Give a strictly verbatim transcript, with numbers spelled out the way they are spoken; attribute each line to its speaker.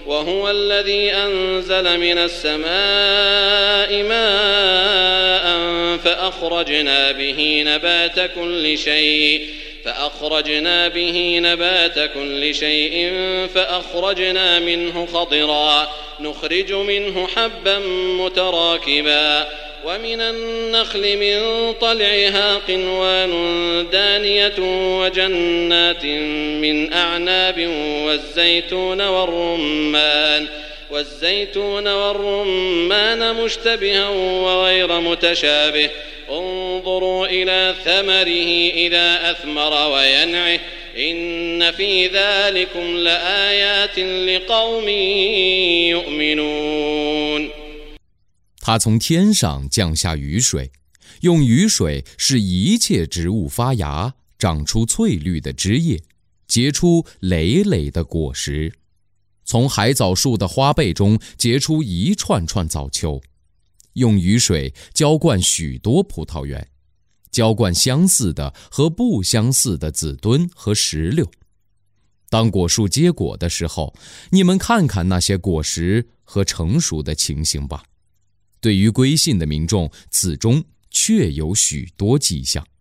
Speaker 1: وهو الذي أنزل من السماء ماء فأخرجنا به نبات كل شيء فأخرجنا به نبات كل شيء فأخرجنا منه خضرا نخرج منه حبا متراكبا ومن النخل من طلعها قنوان دانية وجنات من أعناب والزيتون والرمان والزيتون والرمان مشتبها وغير متشابه انظروا إلى ثمره إذا أثمر وينعه إن في ذلكم لآيات لقوم يؤمنون。
Speaker 2: 他从天上降下雨水，用雨水使一切植物发芽，长出翠绿的枝叶，结出累累的果实。从海藻树的花背中结出一串串藻球，用雨水浇灌许多葡萄园，浇灌相似的和不相似的紫墩和石榴。当果树结果的时候，你们看看那些果实和成熟的情形吧。对于归信的民众，此中确有许多迹象。